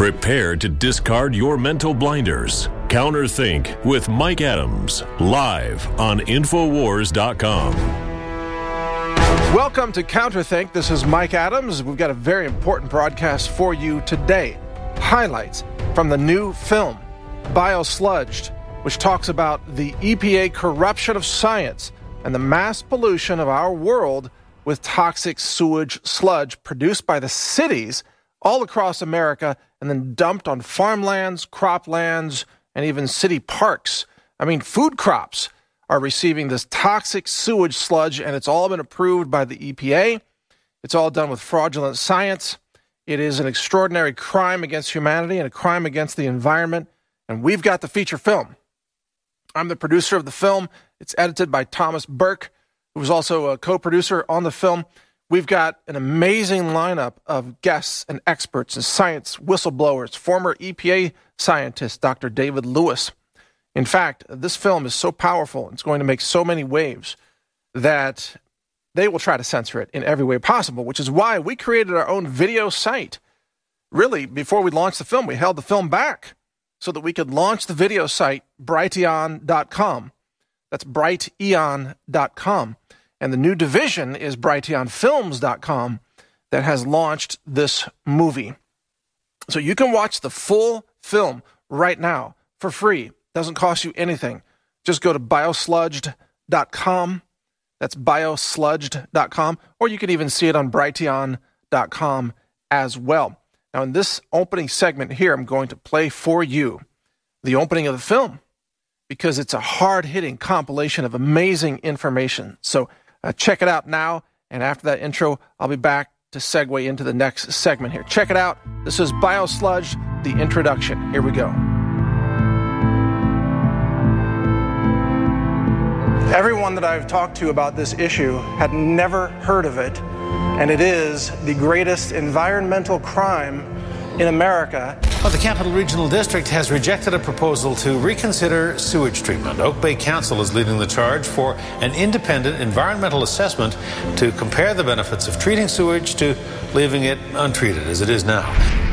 Prepare to discard your mental blinders. Counterthink with Mike Adams, live on Infowars.com. Welcome to Counterthink. This is Mike Adams. We've got a very important broadcast for you today. Highlights from the new film, Biosludged, which talks about the EPA corruption of science and the mass pollution of our world with toxic sewage sludge produced by the cities all across America and then dumped on farmlands, croplands, and even city parks. I mean, food crops are receiving this toxic sewage sludge, and it's all been approved by the EPA. It's all done with fraudulent science. It is an extraordinary crime against humanity and a crime against the environment, and we've got the feature film. I'm the producer of the film. It's edited by Thomas Burke, who was also a co-producer on the film. We've got an amazing lineup of guests and experts and science whistleblowers, former EPA scientist Dr. David Lewis. In fact, this film is so powerful, it's going to make so many waves that they will try to censor it in every way possible, which is why we created our own video site. Really, before we launched the film, we held the film back so that we could launch the video site, Brighteon.com. That's Brighteon.com. And the new division is BrighteonFilms.com that has launched this movie. So you can watch the full film right now for free. Doesn't cost you anything. Just go to biosludged.com. That's biosludged.com. Or you can even see it on Brighteon.com as well. Now, in this opening segment here, I'm going to play for you the opening of the film because it's a hard-hitting compilation of amazing information. So check it out now, and after that intro, I'll be back to segue into the next segment here. Check it out. This is Biosludged, the introduction. Here we go. Everyone that I've talked to about this issue had never heard of it, and it is the greatest environmental crime in America. Well, the Capital Regional District has rejected a proposal to reconsider sewage treatment. Oak Bay Council is leading the charge for an independent environmental assessment to compare the benefits of treating sewage to leaving it untreated as it is now.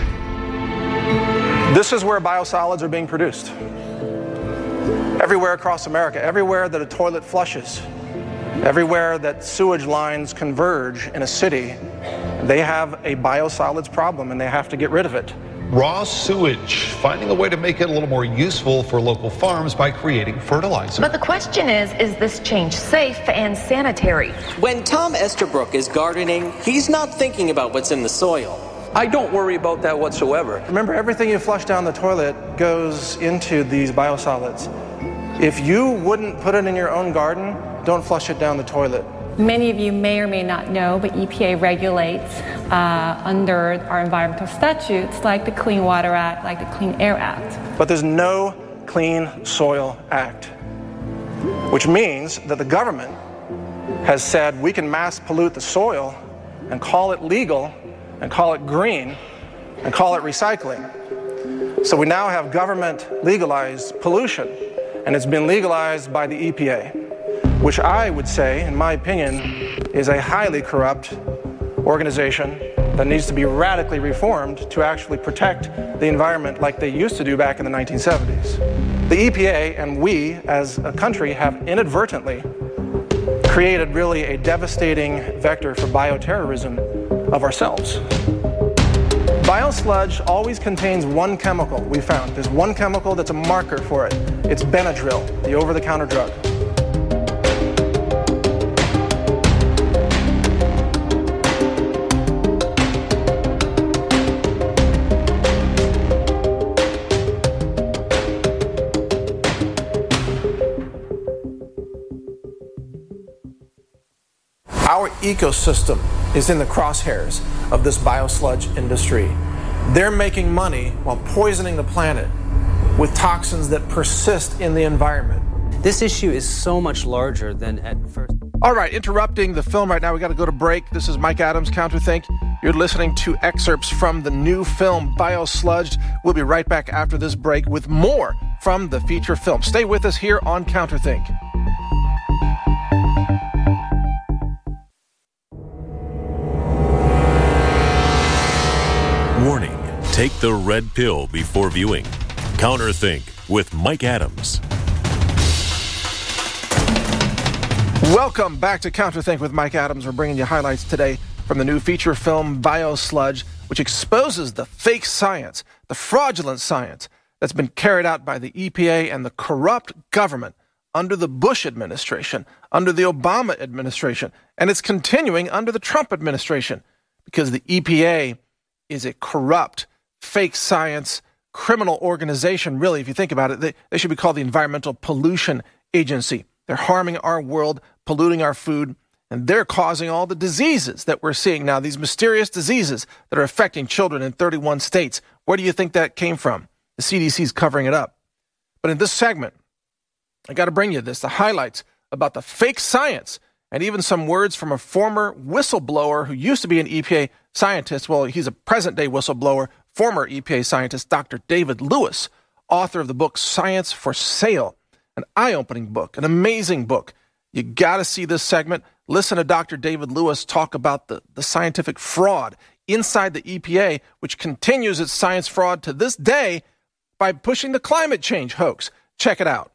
This is where biosolids are being produced. Everywhere across America, everywhere that a toilet flushes, everywhere that sewage lines converge in a city, they have a biosolids problem and they have to get rid of it. Raw sewage, finding a way to make it a little more useful for local farms by creating fertilizer. But the question is this change safe and sanitary? When Tom Estabrook is gardening, he's not thinking about what's in the soil. I don't worry about that whatsoever. Remember, everything you flush down the toilet goes into these biosolids. If you wouldn't put it in your own garden, don't flush it down the toilet. Many of you may or may not know, but EPA regulates under our environmental statutes like the Clean Water Act, like the Clean Air Act. But there's no Clean Soil Act, which means that the government has said we can mass pollute the soil and call it legal and call it green and call it recycling. So we now have government legalized pollution, and it's been legalized by the EPA, which I would say, in my opinion, is a highly corrupt organization that needs to be radically reformed to actually protect the environment like they used to do back in the 1970s. The EPA and we, as a country, have inadvertently created really a devastating vector for bioterrorism of ourselves. Biosludge always contains one chemical, we found. There's one chemical that's a marker for it. It's Benadryl, the over-the-counter drug. Our ecosystem is in the crosshairs of this biosludge industry. They're making money while poisoning the planet with toxins that persist in the environment. This issue is so much larger than at first. All right, interrupting the film right now. We got to go to break. This is Mike Adams, Counterthink. You're listening to excerpts from the new film, Biosludged. We'll be right back after this break with more from the feature film. Stay with us here on Counterthink. Warning, Take the red pill before viewing. Counterthink with Mike Adams. Welcome back to Counterthink with Mike Adams. We're bringing you highlights today from the new feature film Biosludge, which exposes the fake science, the fraudulent science that's been carried out by the EPA and the corrupt government under the Bush administration, under the Obama administration, and it's continuing under the Trump administration because the EPA is a corrupt, fake science, criminal organization. Really, if you think about it, they should be called the Environmental Pollution Agency. They're harming our world, polluting our food, and they're causing all the diseases that we're seeing now, these mysterious diseases that are affecting children in 31 states. Where do you think that came from? The CDC's covering it up. But in this segment, I got to bring you the highlights about the fake science and even some words from a former whistleblower who used to be an EPA scientist. Well, he's a present-day whistleblower, former EPA scientist, Dr. David Lewis, author of the book Science for Sale, an eye-opening book, an amazing book. You got to see this segment. Listen to Dr. David Lewis talk about the scientific fraud inside the EPA, which continues its science fraud to this day by pushing the climate change hoax. Check it out.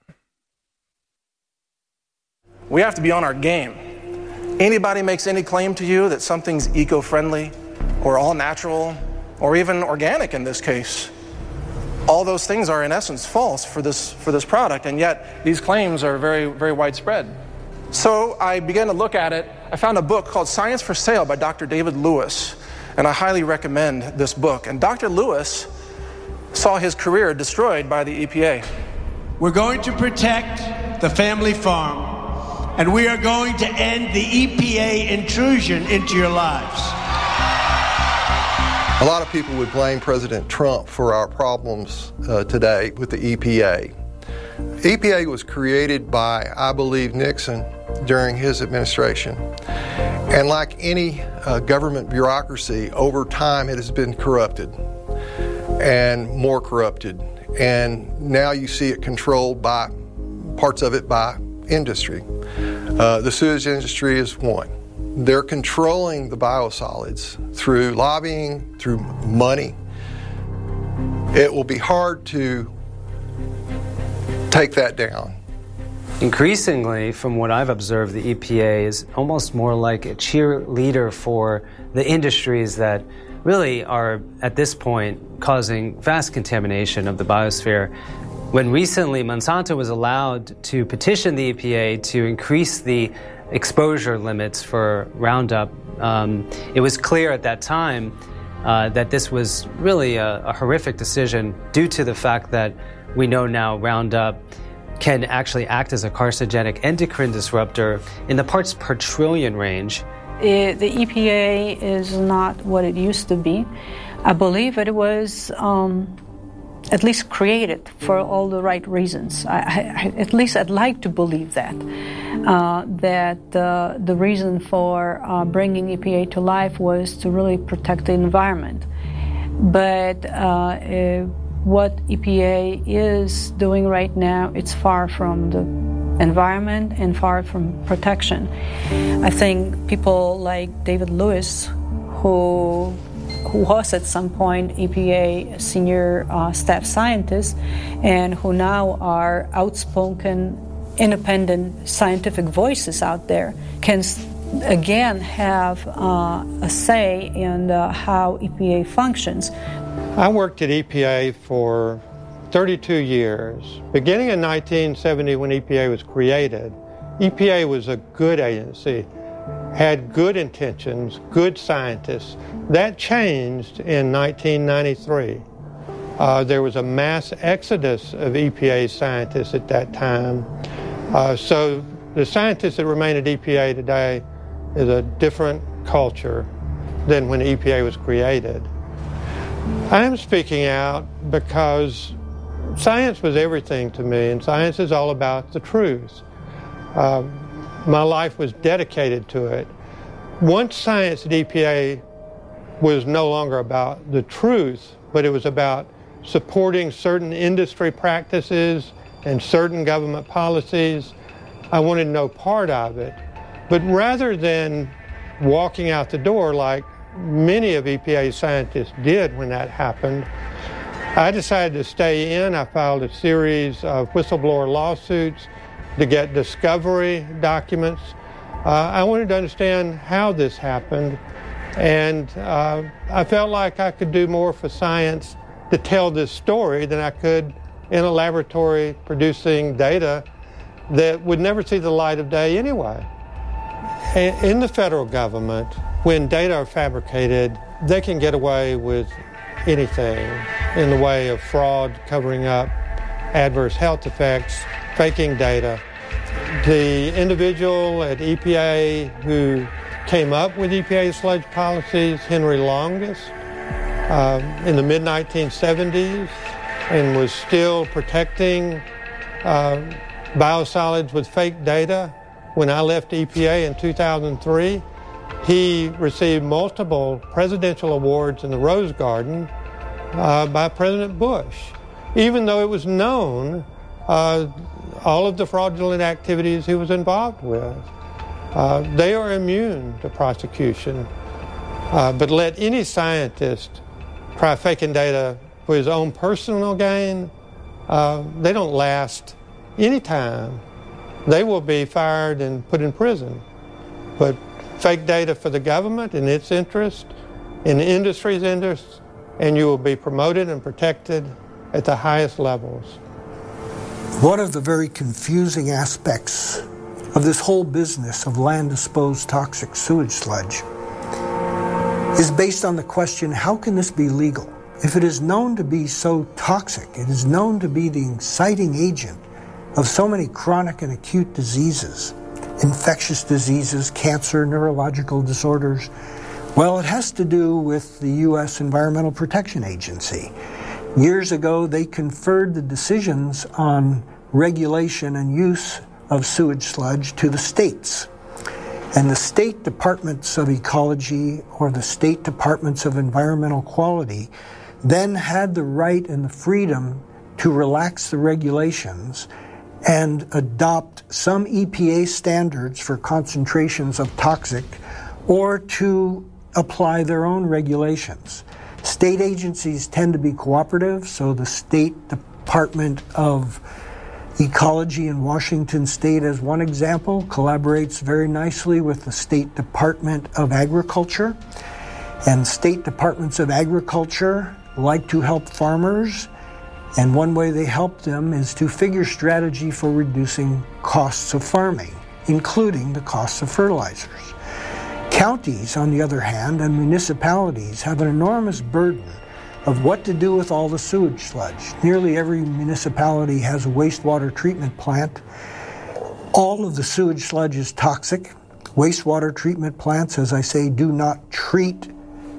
We have to be on our game. Anybody makes any claim to you that something's eco-friendly or all-natural or even organic in this case, all those things are in essence false for this product, and yet these claims are very, very widespread. So I began to look at it. I found a book called Science for Sale by Dr. David Lewis, and I highly recommend this book. And Dr. Lewis saw his career destroyed by the EPA. We're going to protect the family farm, and we are going to end the EPA intrusion into your lives. A lot of people would blame President Trump for our problems today with the EPA. EPA was created by, I believe, Nixon during his administration. And like any government bureaucracy, over time it has been corrupted and more corrupted. And now you see it controlled by parts of it by industry. The sewage industry is one. They're controlling the biosolids through lobbying, through money. It will be hard to take that down. Increasingly, from what I've observed, the EPA is almost more like a cheerleader for the industries that really are, at this point, causing vast contamination of the biosphere. When recently Monsanto was allowed to petition the EPA to increase the exposure limits for Roundup, it was clear at that time that this was really a horrific decision due to the fact that we know now Roundup can actually act as a carcinogenic endocrine disruptor in the parts per trillion range. The EPA is not what it used to be. I believe it was at least created for all the right reasons. At least I'd like to believe that. The reason for bringing EPA to life was to really protect the environment. But what EPA is doing right now, it's far from the environment and far from protection. I think people like David Lewis, who was at some point EPA senior staff scientist and who now are outspoken, independent scientific voices out there, can again have a say in how EPA functions. I worked at EPA for 32 years. Beginning in 1970, when EPA was created, EPA was a good agency, had good intentions, good scientists. That changed in 1993. There was a mass exodus of EPA scientists at that time. So the scientists that remain at EPA today is a different culture than when EPA was created. I am speaking out because science was everything to me, and science is all about the truth. My life was dedicated to it. Once science at EPA was no longer about the truth, but it was about supporting certain industry practices and certain government policies, I wanted no part of it. But rather than walking out the door like many of EPA's scientists did when that happened. I decided to stay in. I filed a series of whistleblower lawsuits to get discovery documents. I wanted to understand how this happened, and I felt like I could do more for science to tell this story than I could in a laboratory producing data that would never see the light of day anyway. In the federal government, when data are fabricated, they can get away with anything in the way of fraud, covering up adverse health effects, faking data. The individual at EPA who came up with EPA's sludge policies, Henry Longus, in the mid-1970s, and was still protecting biosolids with fake data. When I left EPA in 2003, he received multiple presidential awards in the Rose Garden by President Bush, even though it was known all of the fraudulent activities he was involved with. They are immune to prosecution. But let any scientist try faking data for his own personal gain, they don't last any time. They will be fired and put in prison. But fake data for the government in its interest, in the industry's interest, and you will be promoted and protected at the highest levels. One of the very confusing aspects of this whole business of land-disposed toxic sewage sludge is based on the question, how can this be legal? If it is known to be so toxic, it is known to be the inciting agent of so many chronic and acute diseases, infectious diseases, cancer, neurological disorders. Well, it has to do with the U.S. Environmental Protection Agency. Years ago, they conferred the decisions on regulation and use of sewage sludge to the states. And the state departments of ecology or the state departments of environmental quality then had the right and the freedom to relax the regulations and adopt some EPA standards for concentrations of toxic, or to apply their own regulations. State agencies tend to be cooperative, so the State Department of Ecology in Washington State, as one example, collaborates very nicely with the State Department of Agriculture. And state departments of agriculture like to help farmers, and one way they help them is to figure strategy for reducing costs of farming, including the costs of fertilizers. Counties, on the other hand, and municipalities have an enormous burden of what to do with all the sewage sludge. Nearly every municipality has a wastewater treatment plant. All of the sewage sludge is toxic. Wastewater treatment plants, as I say, do not treat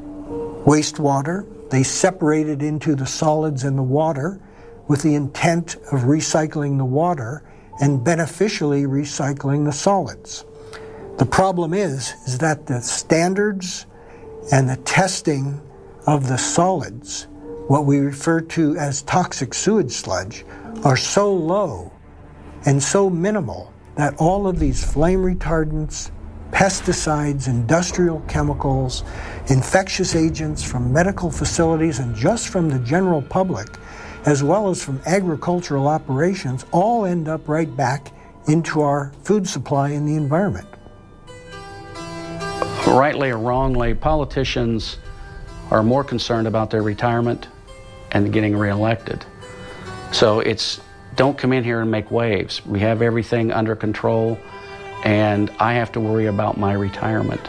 wastewater. They separate it into the solids and the water with the intent of recycling the water and beneficially recycling the solids. The problem is that the standards and the testing of the solids, what we refer to as toxic sewage sludge, are so low and so minimal that all of these flame retardants, pesticides, industrial chemicals, infectious agents from medical facilities and just from the general public, as well as from agricultural operations, all end up right back into our food supply and the environment. Rightly or wrongly, politicians are more concerned about their retirement and getting reelected. So it's, don't come in here and make waves. We have everything under control, and I have to worry about my retirement.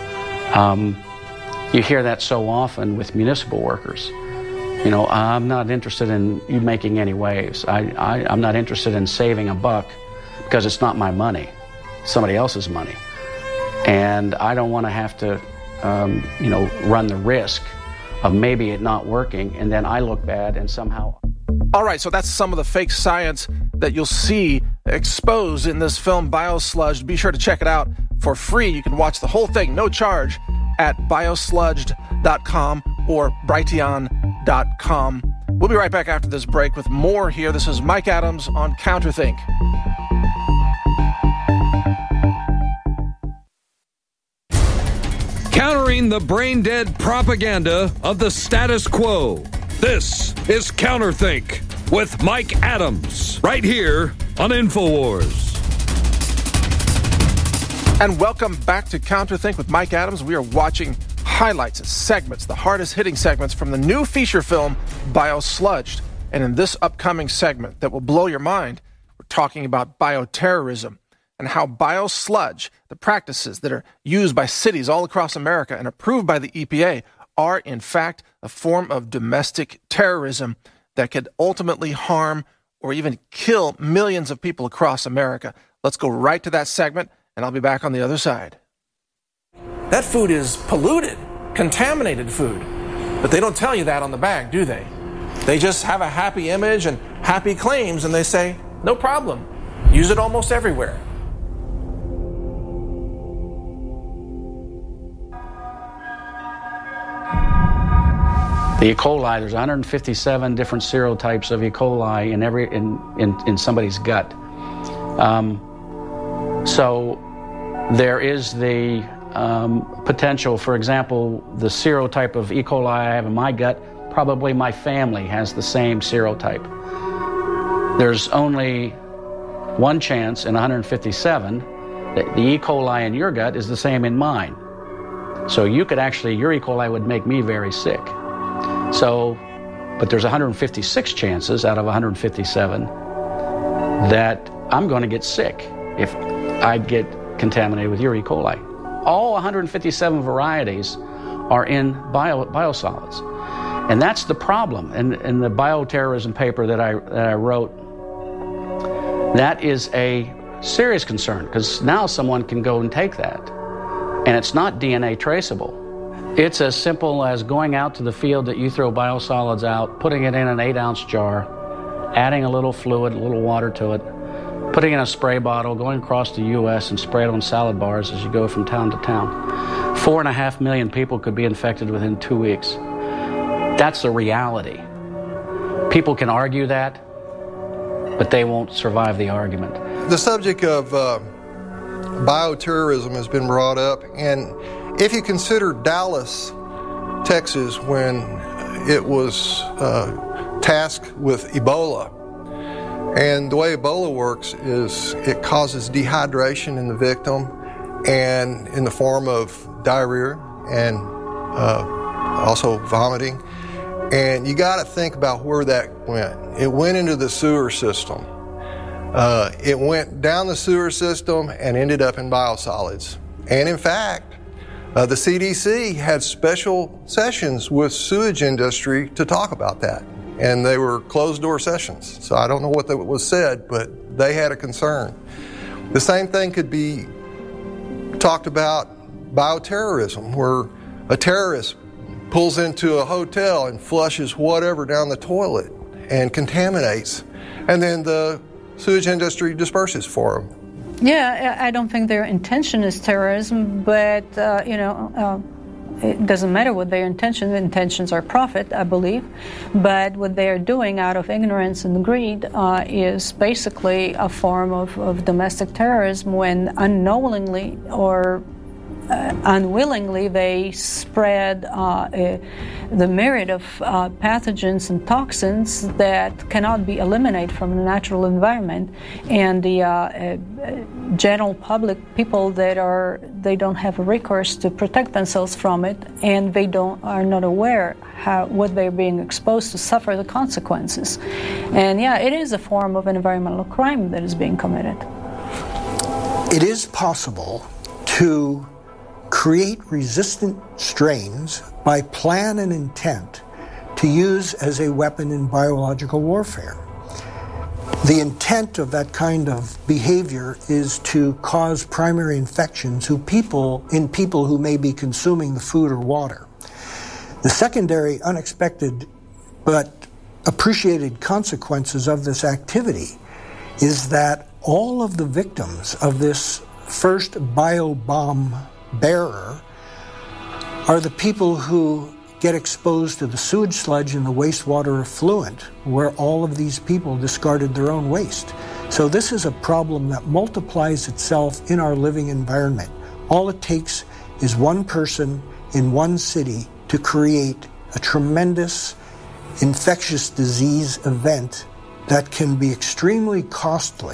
You hear that so often with municipal workers. You know, I'm not interested in you making any waves. I'm not interested in saving a buck because it's not my money, it's somebody else's money. And I don't want to have to, run the risk of maybe it not working, and then I look bad and somehow... All right, so that's some of the fake science that you'll see exposed in this film, Biosludged. Be sure to check it out for free. You can watch the whole thing, no charge, at biosludged.com or brighteon.com. We'll be right back after this break with more here. This is Mike Adams on Counterthink. countering the brain-dead propaganda of the status quo. This is Counterthink with Mike Adams, right here on InfoWars. And welcome back to Counterthink with Mike Adams. We are watching highlights, segments, the hardest-hitting segments from the new feature film, Biosludged. And in this upcoming segment that will blow your mind, we're talking about bioterrorism and how biosludge, the practices that are used by cities all across America and approved by the EPA, are in fact a form of domestic terrorism that could ultimately harm or even kill millions of people across America. Let's go right to that segment, and I'll be back on the other side. That food is polluted, contaminated food. But they don't tell you that on the bag, do they? They just have a happy image and happy claims, and they say, no problem. Use it almost everywhere. The E. coli, there's 157 different serotypes of E. coli in somebody's gut. So there is the potential, for example, the serotype of E. coli I have in my gut, probably my family has the same serotype. There's only one chance in 157 that the E. coli in your gut is the same in mine. So you could actually, your E. coli would make me very sick. So, but there's 156 chances out of 157 that I'm going to get sick if I get contaminated with your E. coli. All 157 varieties are in biosolids. And that's the problem. In the bioterrorism paper that I wrote, that is a serious concern, because now someone can go and take that. And it's not DNA traceable. It's as simple as going out to the field that you throw biosolids out, putting it in an 8-ounce jar, adding a little fluid, a little water to it, putting it in a spray bottle, going across the U.S. and spray it on salad bars as you go from town to town. 4.5 million people could be infected within 2 weeks. That's the reality. People can argue that, but they won't survive the argument. The subject of bioterrorism has been brought up, and if you consider Dallas, Texas, when it was tasked with Ebola, and the way Ebola works is it causes dehydration in the victim and in the form of diarrhea and also vomiting. And you got to think about where that went. It went into the sewer system. It went down the sewer system and ended up in biosolids. And in fact, the CDC had special sessions with sewage industry to talk about that. And they were closed-door sessions. So I don't know what was said, but they had a concern. The same thing could be talked about bioterrorism, where a terrorist pulls into a hotel and flushes whatever down the toilet and contaminates, and then the sewage industry disperses for them. Yeah, I don't think their intention is terrorism, but, it doesn't matter what their intention. The intentions are profit, I believe. But what they are doing out of ignorance and greed is basically a form of domestic terrorism when unknowingly or unwillingly they spread the myriad of pathogens and toxins that cannot be eliminated from the natural environment, and the general public, people that they don't have a recourse to protect themselves from it, and they are not aware what they're being exposed to, suffer the consequences. And yeah, it is a form of an environmental crime that is being committed. It is possible to create resistant strains by plan and intent to use as a weapon in biological warfare. The intent of that kind of behavior is to cause primary infections in people who may be consuming the food or water. The secondary, unexpected, but appreciated consequences of this activity is that all of the victims of this first biobomb bearer are the people who get exposed to the sewage sludge and the wastewater effluent, where all of these people discarded their own waste. So this is a problem that multiplies itself in our living environment. All it takes is one person in one city to create a tremendous infectious disease event that can be extremely costly.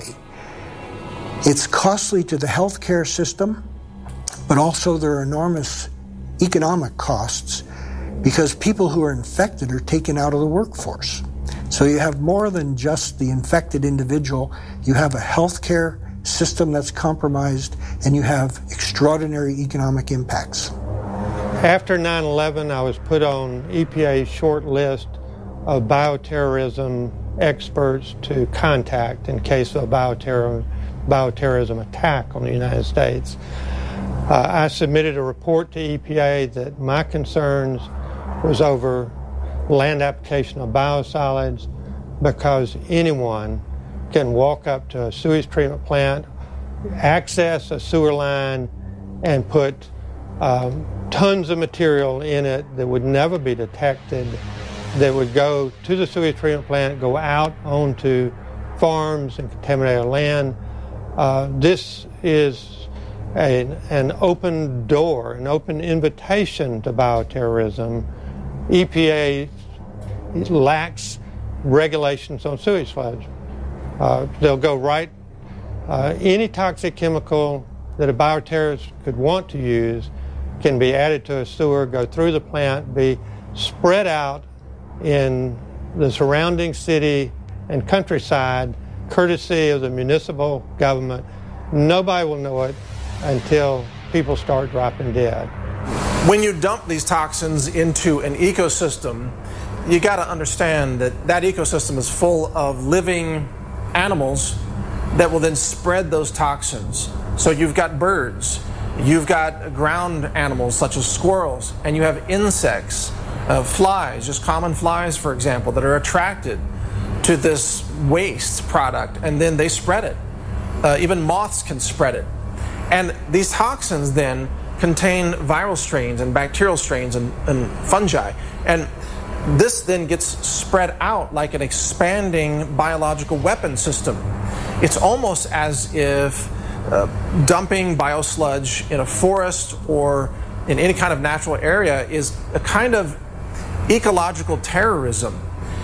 It's costly to the healthcare system, but also there are enormous economic costs because people who are infected are taken out of the workforce. So you have more than just the infected individual. You have a healthcare system that's compromised, and you have extraordinary economic impacts. After 9/11, I was put on EPA's short list of bioterrorism experts to contact in case of a bioterrorism attack on the United States. I submitted a report to EPA that my concerns was over land application of biosolids because anyone can walk up to a sewage treatment plant, access a sewer line, and put tons of material in it that would never be detected, that would go to the sewage treatment plant, go out onto farms and contaminate our land. This is an open door, an open invitation to bioterrorism. EPA lacks regulations on sewage sludge. They'll go right, any toxic chemical that a bioterrorist could want to use can be added to a sewer, go through the plant, be spread out in the surrounding city and countryside, courtesy of the municipal government. Nobody will know it until people start dropping dead. When you dump these toxins into an ecosystem, you got to understand that that ecosystem is full of living animals that will then spread those toxins. So you've got birds, you've got ground animals such as squirrels, and you have insects, flies, just common flies, for example, that are attracted to this waste product, and then they spread it. Even moths can spread it. And these toxins then contain viral strains and bacterial strains and fungi. And this then gets spread out like an expanding biological weapon system. It's almost as if dumping biosludge in a forest or in any kind of natural area is a kind of ecological terrorism.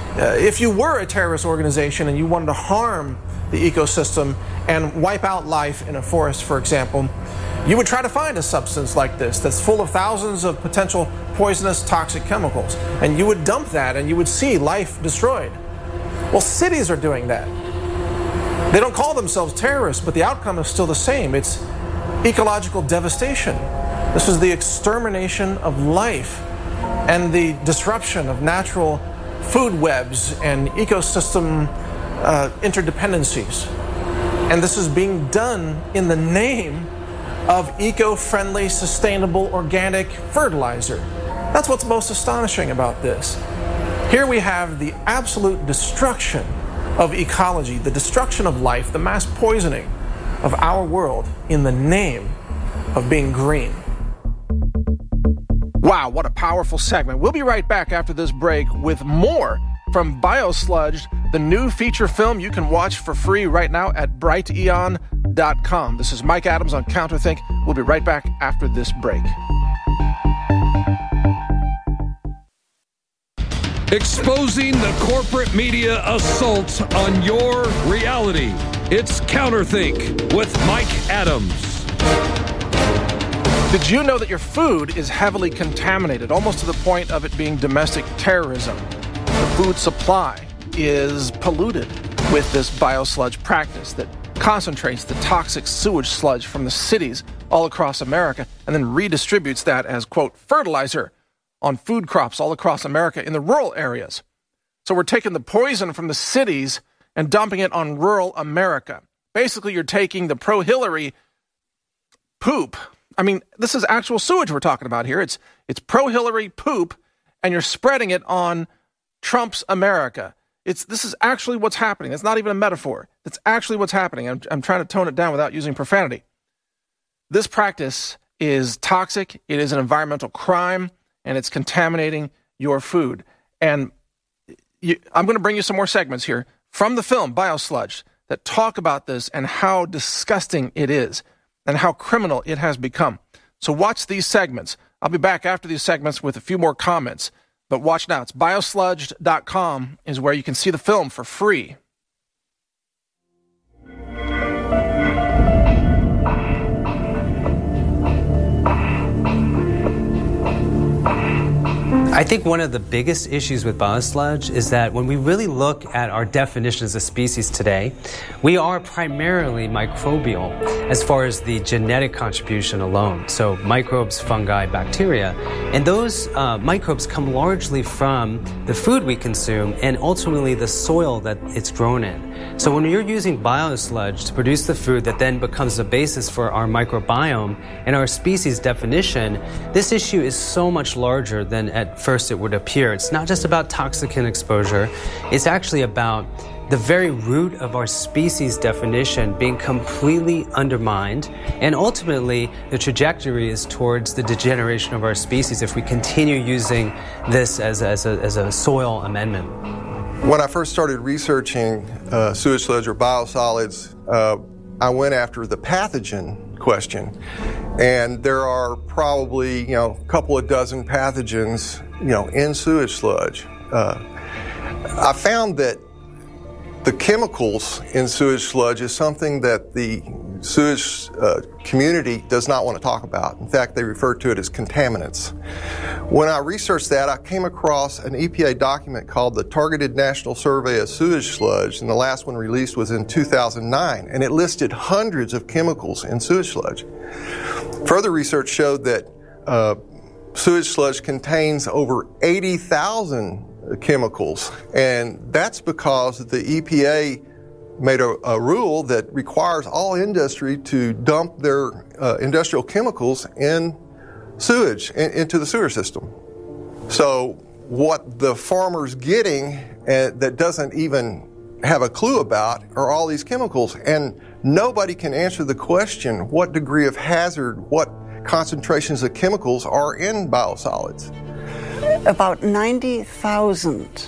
If you were a terrorist organization and you wanted to harm the ecosystem and wipe out life in a forest, for example, you would try to find a substance like this that's full of thousands of potential poisonous toxic chemicals, and you would dump that and you would see life destroyed. Well, cities are doing that. They don't call themselves terrorists, but the outcome is still the same. It's ecological devastation. This is the extermination of life and the disruption of natural food webs and ecosystem interdependencies. And this is being done in the name of eco-friendly, sustainable, organic fertilizer. That's what's most astonishing about this. Here we have the absolute destruction of ecology, the destruction of life, the mass poisoning of our world in the name of being green. Wow, what a powerful segment. We'll be right back after this break with more from Biosludged, the new feature film you can watch for free right now at brighteon.com. This is Mike Adams on Counterthink. We'll be right back after this break. Exposing the corporate media assault on your reality. It's Counterthink with Mike Adams. Did you know that your food is heavily contaminated, almost to the point of it being domestic terrorism? The food supply is polluted with this biosludge practice that concentrates the toxic sewage sludge from the cities all across America and then redistributes that as, quote, fertilizer on food crops all across America in the rural areas. So we're taking the poison from the cities and dumping it on rural America. Basically, you're taking the pro-Hillary poop. I mean, this is actual sewage we're talking about here. It's pro-Hillary poop, and you're spreading it on Trump's America. This is actually what's happening. It's not even a metaphor. It's actually what's happening. I'm trying to tone it down without using profanity. This practice is toxic. It is an environmental crime, and it's contaminating your food. And I'm going to bring you some more segments here from the film Biosludged that talk about this and how disgusting it is and how criminal it has become. So watch these segments. I'll be back after these segments with a few more comments. But watch now. It's biosludged.com is where you can see the film for free. I think one of the biggest issues with biosludge is that when we really look at our definitions of species today, we are primarily microbial as far as the genetic contribution alone. So microbes, fungi, bacteria. And those microbes come largely from the food we consume and ultimately the soil that it's grown in. So when you're using biosludge to produce the food that then becomes the basis for our microbiome and our species definition, this issue is so much larger than at first it would appear. It's not just about toxicant exposure. It's actually about the very root of our species definition being completely undermined, and ultimately the trajectory is towards the degeneration of our species if we continue using this as a soil amendment. When I first started researching sewage sludge or biosolids, I went after the pathogen question. And there are probably, a couple of dozen pathogens, in sewage sludge. I found that the chemicals in sewage sludge is something that the sewage community does not want to talk about. In fact, they refer to it as contaminants. When I researched that, I came across an EPA document called the Targeted National Survey of Sewage Sludge, and the last one released was in 2009, and it listed hundreds of chemicals in sewage sludge. Further research showed that sewage sludge contains over 80,000 chemicals, and that's because the EPA made a rule that requires all industry to dump their industrial chemicals in sewage, into the sewer system. So what the farmer's getting that doesn't even have a clue about are all these chemicals, and nobody can answer the question what degree of hazard, what concentrations of chemicals are in biosolids. About 90,000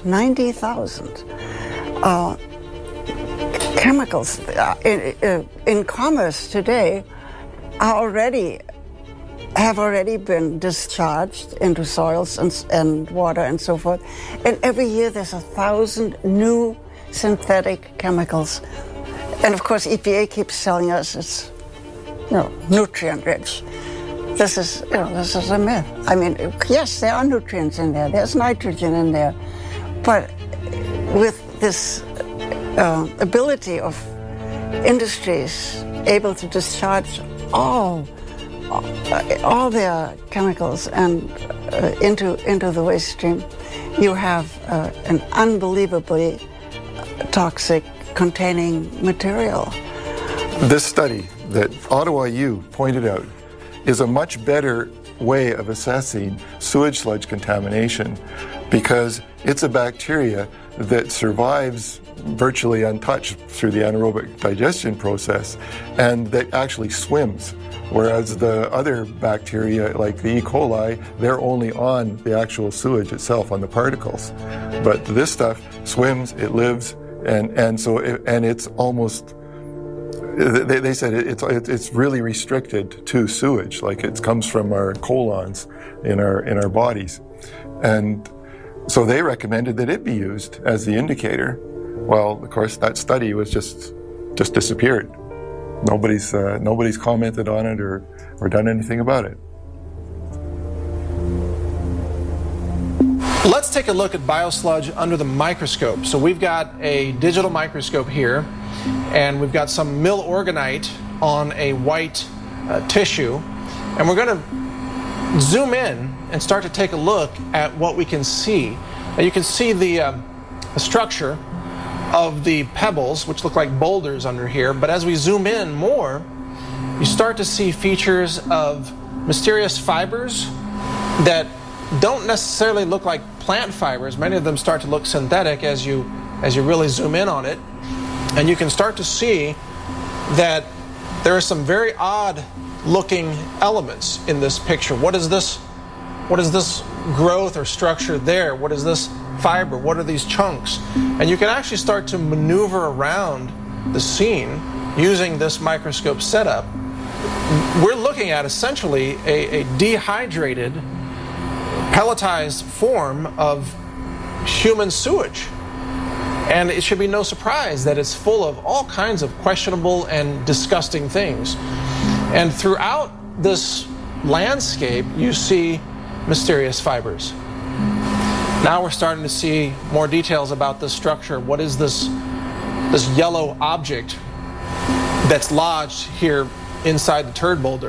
chemicals in commerce today have already been discharged into soils and water and so forth. And every year there's 1,000 new synthetic chemicals. And of course EPA keeps telling us it's nutrient rich. This is a myth. I mean, yes, there are nutrients in there. There's nitrogen in there. But with this ability of industries able to discharge all their chemicals and into the waste stream, you have an unbelievably toxic containing material. This study that Ottawa U pointed out is a much better way of assessing sewage sludge contamination because it's a bacteria that survives virtually untouched through the anaerobic digestion process and that actually swims, whereas the other bacteria like the E. coli, they're only on the actual sewage itself, on the particles. But this stuff swims, it lives, and it's almost, they said it's really restricted to sewage, like it comes from our colons in our bodies. And so they recommended that it be used as the indicator. Well, of course, that study was just disappeared. Nobody's commented on it or done anything about it. Let's take a look at biosludge under the microscope. So we've got a digital microscope here, and we've got some millorganite on a white tissue, and we're going to zoom in and start to take a look at what we can see. Now you can see the structure of the pebbles, which look like boulders under here, but as we zoom in more, you start to see features of mysterious fibers that don't necessarily look like plant fibers. Many of them start to look synthetic as you really zoom in on it, and you can start to see that there are some very odd looking elements in this picture. What is this growth or structure there? What is this fiber? What are these chunks? And you can actually start to maneuver around the scene using this microscope setup we're looking at essentially a dehydrated, pelletized form of human sewage. And it should be no surprise that it's full of all kinds of questionable and disgusting things. And throughout this landscape, you see mysterious fibers. Now we're starting to see more details about this structure. What is this yellow object that's lodged here inside the turd boulder?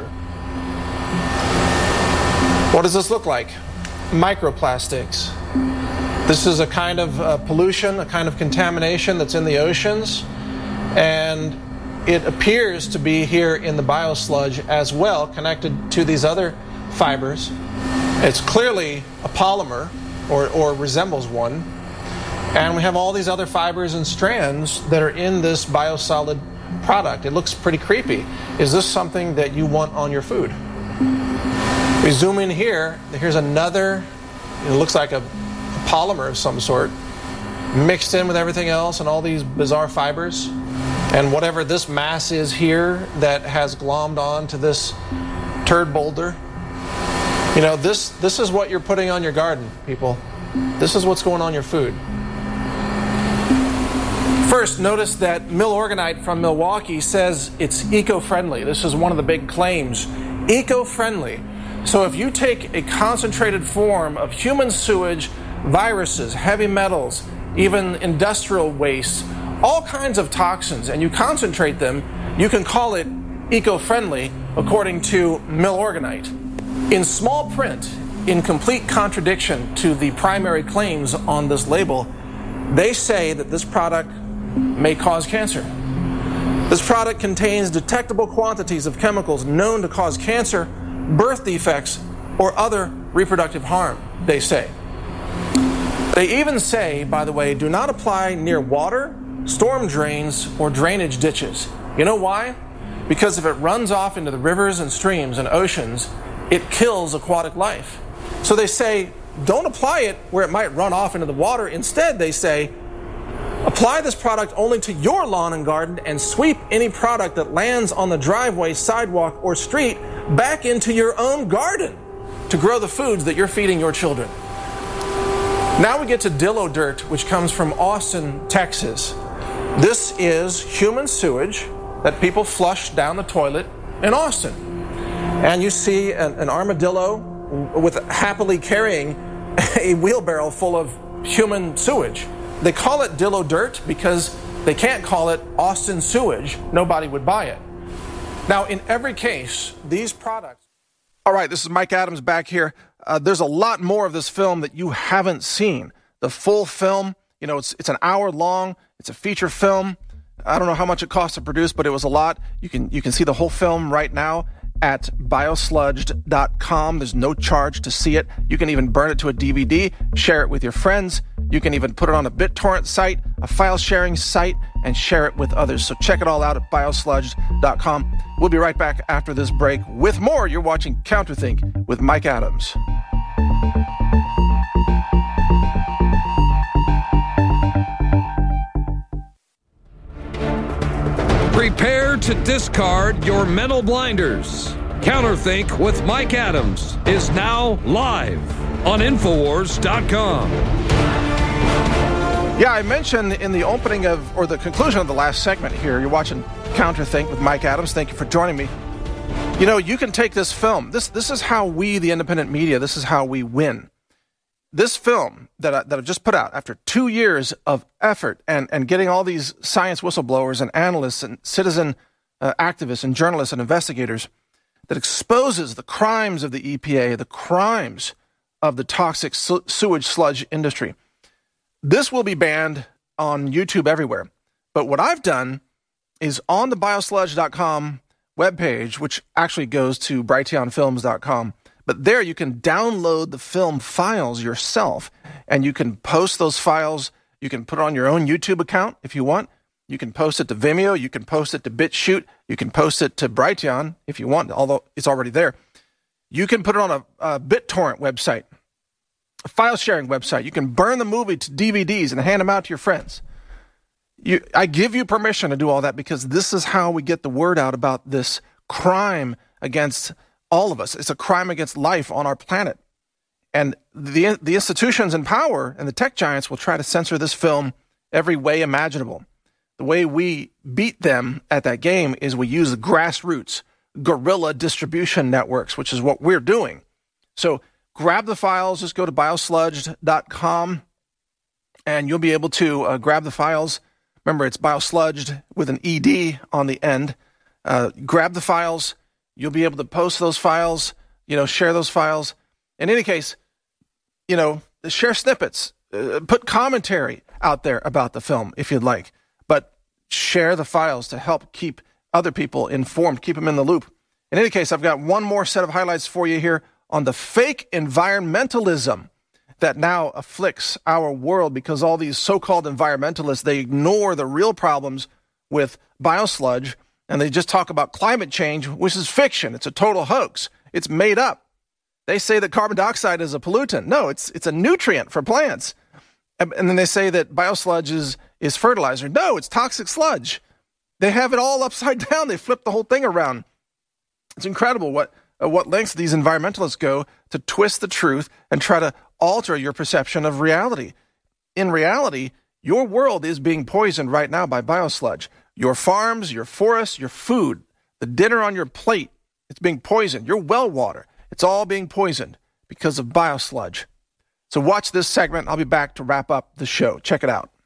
What does this look like? Microplastics. This is a kind of pollution, a kind of contamination that's in the oceans, and it appears to be here in the biosludge as well, connected to these other fibers. It's clearly a polymer, or resembles one, and we have all these other fibers and strands that are in this biosolid product. It looks pretty creepy. Is this something that you want on your food? We zoom in here. Here's another, it looks like a polymer of some sort, mixed in with everything else and all these bizarre fibers. And whatever this mass is here that has glommed on to this turd boulder, you know, this is what you're putting on your garden, people. This is what's going on your food. First, notice that Milorganite from Milwaukee says it's eco-friendly. This is one of the big claims. Eco-friendly. So if you take a concentrated form of human sewage, viruses, heavy metals, even industrial waste, all kinds of toxins, and you concentrate them, you can call it eco-friendly, according to Milorganite. In small print, in complete contradiction to the primary claims on this label, they say that this product may cause cancer. This product contains detectable quantities of chemicals known to cause cancer, birth defects, or other reproductive harm, they say. They even say, by the way, do not apply near water, storm drains, or drainage ditches. You know why? Because if it runs off into the rivers and streams and oceans, it kills aquatic life. So they say, don't apply it where it might run off into the water. Instead, they say, apply this product only to your lawn and garden and sweep any product that lands on the driveway, sidewalk, or street back into your own garden to grow the foods that you're feeding your children. Now we get to Dillo Dirt, which comes from Austin, Texas. This is human sewage that people flush down the toilet in Austin. And you see an armadillo with happily carrying a wheelbarrow full of human sewage. They call it Dillo Dirt because they can't call it Austin sewage. Nobody would buy it. Now, in every case, these products... All right, this is Mike Adams back here. There's a lot more of this film that you haven't seen. The full film, you know, it's an hour long. It's a feature film. I don't know how much it cost to produce, but it was a lot. You can see the whole film right now at biosludged.com. There's no charge to see it. You can even burn it to a DVD, share it with your friends. You can even put it on a BitTorrent site, a file sharing site, and share it with others. So check it all out at biosludged.com. We'll be right back after this break with more. You're watching Counterthink with Mike Adams. Prepare to discard your mental blinders. Counterthink with Mike Adams is now live on Infowars.com. Yeah, I mentioned in the opening of, or the conclusion of the last segment here, you're watching Counterthink with Mike Adams. Thank you for joining me. You know, you can take this film. This is how we, the independent media, this is how we win. This film that I've just put out after 2 years of effort and getting all these science whistleblowers and analysts and citizen activists and journalists and investigators that exposes the crimes of the EPA, the crimes of the toxic sewage sludge industry. This will be banned on YouTube everywhere. But what I've done is on the biosludge.com webpage, which actually goes to brighteonfilms.com, but there you can download the film files yourself, and you can post those files. You can put it on your own YouTube account if you want. You can post it to Vimeo. You can post it to BitChute. You can post it to Brighteon if you want, although it's already there. You can put it on a BitTorrent website, a file sharing website. You can burn the movie to DVDs and hand them out to your friends. I give you permission to do all that because this is how we get the word out about this crime against all of us. It's a crime against life on our planet. And the institutions in power and the tech giants will try to censor this film every way imaginable. The way we beat them at that game is we use the grassroots, guerrilla distribution networks, which is what we're doing. So grab the files. Just go to biosludged.com, and you'll be able to grab the files. Remember, it's biosludged with an ED on the end. Grab the files. You'll be able to post those files, share those files. In any case, share snippets, put commentary out there about the film if you'd like, but share the files to help keep other people informed, keep them in the loop. In any case, I've got one more set of highlights for you here on the fake environmentalism that now afflicts our world, because all these so-called environmentalists, they ignore the real problems with biosludge, and they just talk about climate change, which is fiction. It's a total hoax. It's made up. They say that carbon dioxide is a pollutant. No, it's a nutrient for plants. And then they say that biosludge is fertilizer. No, it's toxic sludge. They have it all upside down. They flip the whole thing around. It's incredible what lengths these environmentalists go to twist the truth and try to alter your perception of reality. In reality, your world is being poisoned right now by biosludge. Your farms, your forests, your food, the dinner on your plate, it's being poisoned. Your well water, it's all being poisoned because of biosludge. So watch this segment. I'll be back to wrap up the show. Check it out.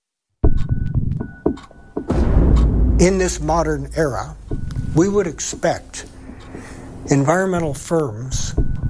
In this modern era, we would expect environmental firms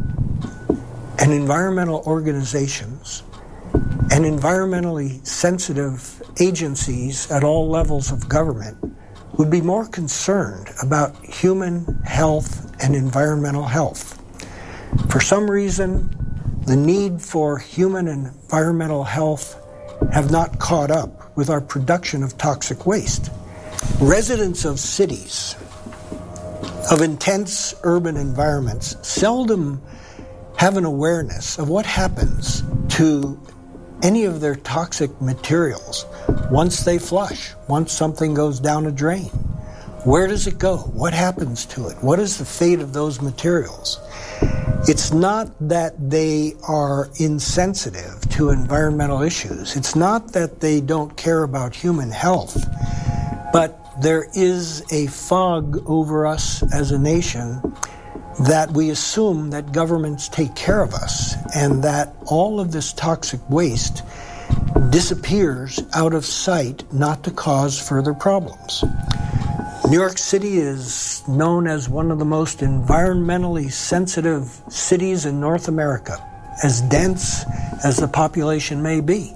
and environmental organizations and environmentally sensitive agencies at all levels of government would be more concerned about human health and environmental health. For some reason, the need for human and environmental health have not caught up with our production of toxic waste. Residents of cities, of intense urban environments, seldom have an awareness of what happens to any of their toxic materials once they flush, once something goes down a drain. Where does it go? What happens to it? What is the fate of those materials? It's not that they are insensitive to environmental issues. It's not that they don't care about human health, but there is a fog over us as a nation that we assume that governments take care of us and that all of this toxic waste disappears out of sight, not to cause further problems. New York City is known as one of the most environmentally sensitive cities in North America, as dense as the population may be.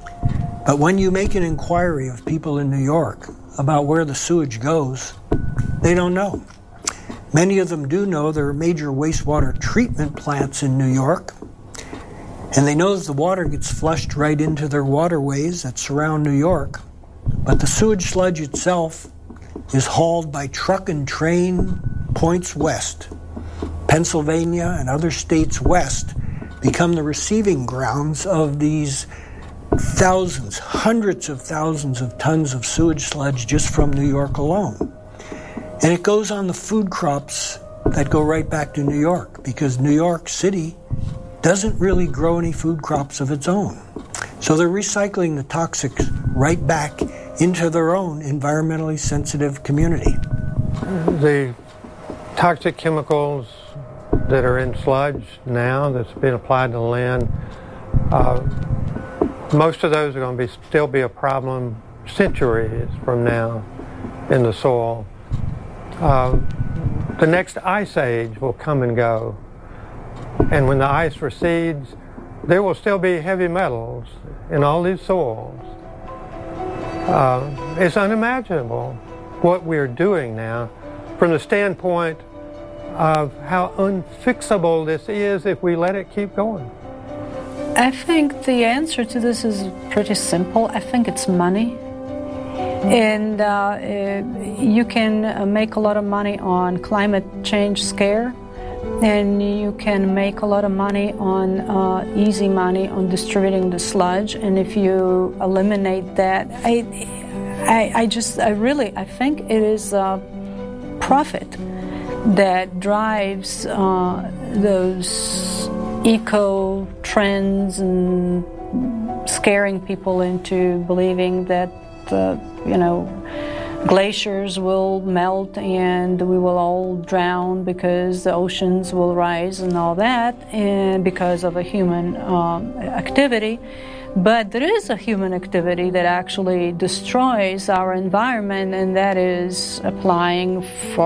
But when you make an inquiry of people in New York about where the sewage goes, they don't know. Many of them do know there are major wastewater treatment plants in New York, and they know that the water gets flushed right into their waterways that surround New York, but the sewage sludge itself is hauled by truck and train points west. Pennsylvania and other states west become the receiving grounds of these thousands, hundreds of thousands of tons of sewage sludge just from New York alone. And it goes on the food crops that go right back to New York, because New York City doesn't really grow any food crops of its own. So they're recycling the toxics right back into their own environmentally sensitive community. The toxic chemicals that are in sludge now that's been applied to land, most of those are going to still be a problem centuries from now in the soil. The next ice age will come and go, and when the ice recedes, there will still be heavy metals in all these soils. It's unimaginable what we're doing now from the standpoint of how unfixable this is if we let it keep going. I think the answer to this is pretty simple. I think it's money. And you can make a lot of money on climate change scare, and you can make a lot of money on easy money on distributing the sludge. And if you eliminate that, I think it is profit. that drives those eco trends and scaring people into believing that glaciers will melt and we will all drown because the oceans will rise and all that, and because of a human activity. But there is a human activity that actually destroys our environment, and that is applying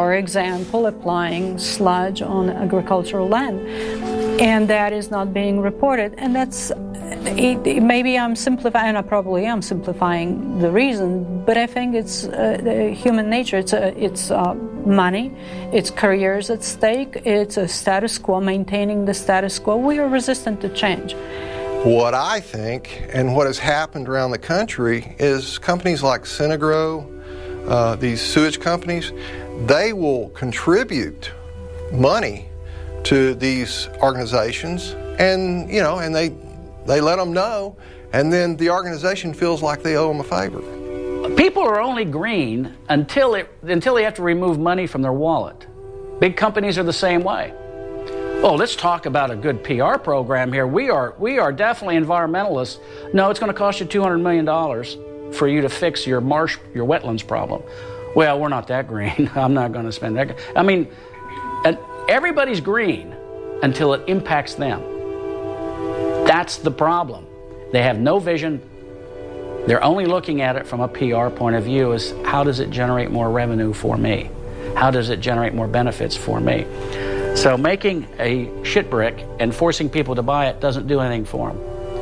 sludge on agricultural land. And that is not being reported. And that's, maybe I'm simplifying, I probably am simplifying the reason, but I think it's human nature. It's money, it's careers at stake, it's a status quo, maintaining the status quo. We are resistant to change. What I think, and what has happened around the country, is companies like Synagro, these sewage companies, they will contribute money to these organizations, and they let them know, and then the organization feels like they owe them a favor. People are only green until they have to remove money from their wallet. Big companies are the same way. Oh, let's talk about a good PR program here. We are definitely environmentalists. No, it's going to cost you $200 million for you to fix your wetlands problem. Well, we're not that green. I'm not going to spend that. I mean, everybody's green until it impacts them. That's the problem. They have no vision. They're only looking at it from a PR point of view as how does it generate more revenue for me? How does it generate more benefits for me? So making a shit brick and forcing people to buy it doesn't do anything for them.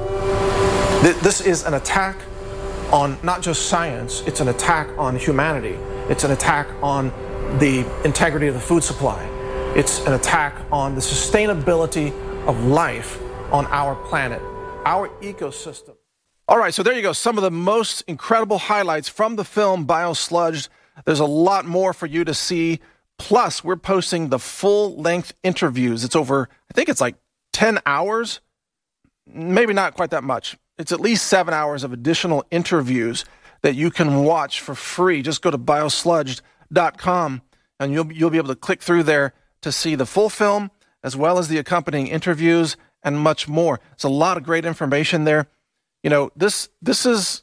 This is an attack on not just science, it's an attack on humanity. It's an attack on the integrity of the food supply. It's an attack on the sustainability of life on our planet, our ecosystem. All right, so there you go. Some of the most incredible highlights from the film Biosludged. There's a lot more for you to see. Plus, we're posting the full-length interviews. It's over, I think it's like 10 hours. Maybe not quite that much. It's at least 7 hours of additional interviews that you can watch for free. Just go to biosludged.com, and you'll be able to click through there to see the full film, as well as the accompanying interviews and much more. It's a lot of great information there. You know, this is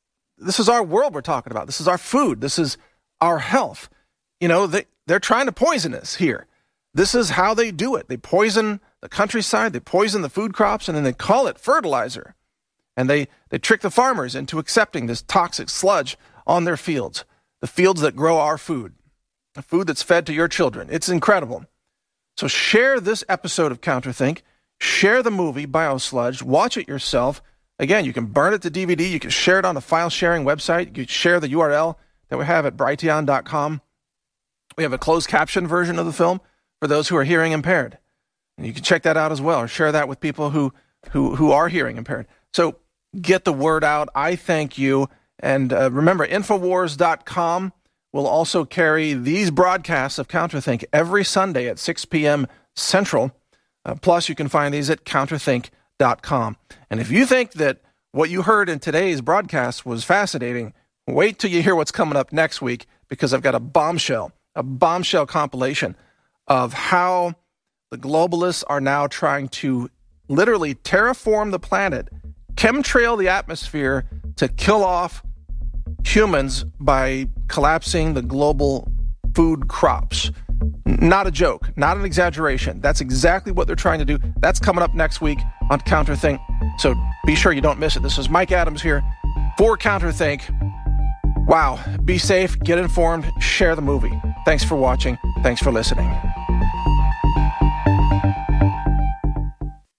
our world we're talking about. This is our food. This is our health. You know, they're trying to poison us here. This is how they do it. They poison the countryside, they poison the food crops, and then they call it fertilizer. And they trick the farmers into accepting this toxic sludge on their fields, the fields that grow our food, the food that's fed to your children. It's incredible. So share this episode of Counterthink. Share the movie Biosludged. Watch it yourself. Again, you can burn it to DVD. You can share it on a file sharing website. You can share the URL that we have at Brighteon.com. We have a closed caption version of the film for those who are hearing impaired. And you can check that out as well, or share that with people who are hearing impaired. So get the word out. I thank you. And remember, Infowars.com will also carry these broadcasts of Counterthink every Sunday at 6 p.m. Central. Plus, you can find these at Counterthink.com. And if you think that what you heard in today's broadcast was fascinating, wait till you hear what's coming up next week, because I've got a bombshell compilation of how the globalists are now trying to literally terraform the planet, chemtrail the atmosphere to kill off humans by collapsing the global food crops. Not a joke, not an exaggeration. That's exactly what they're trying to do. That's coming up next week on Counterthink. So be sure you don't miss it. This is Mike Adams here for Counterthink. Wow. Be safe, get informed, share the movie. Thanks for watching. Thanks for listening.